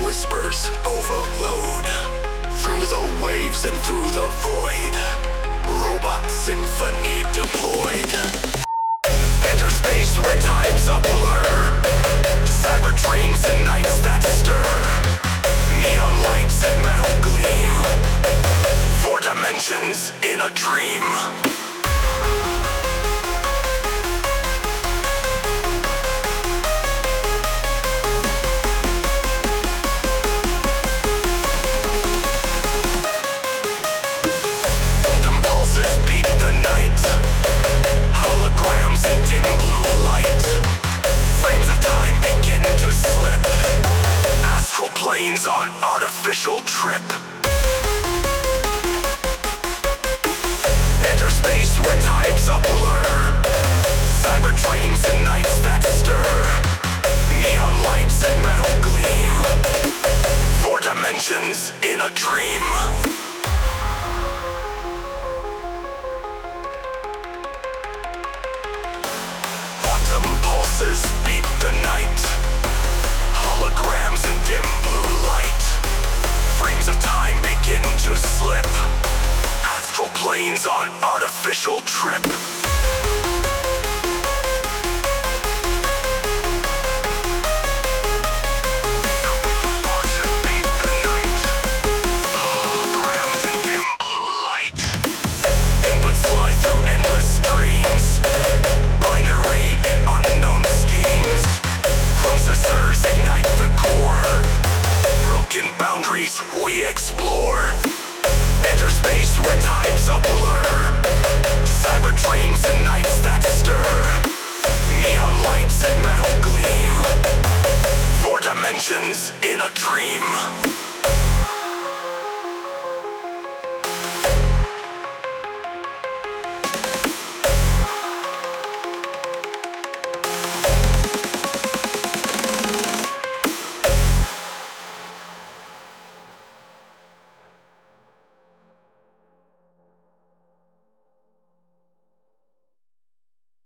whispers overload through the waves and through the void. Robot symphony deployed. Enter space where time's a blur. Cyber dreams and nights that stir. Neon lights and metal gleam. Four dimensions in a dream. On artificial trip. Enter space where time's a blur. Cyber dreams and nights that stir. Neon lights and metal gleam. Four dimensions in a dream. Quantum pulses beat the night. Holograms and dim blue light. Frames of time begin to slip. Astral planes on artificial trip. Holograms and dim blue light. Inputs fly through endless streams. Binary and unknown schemes. Processors ignite the core. Broken boundaries we explore. Enter space where time's a blur. Cyber dreams and nights that stir. Neon lights and metal gleam. Four dimensions in a dream.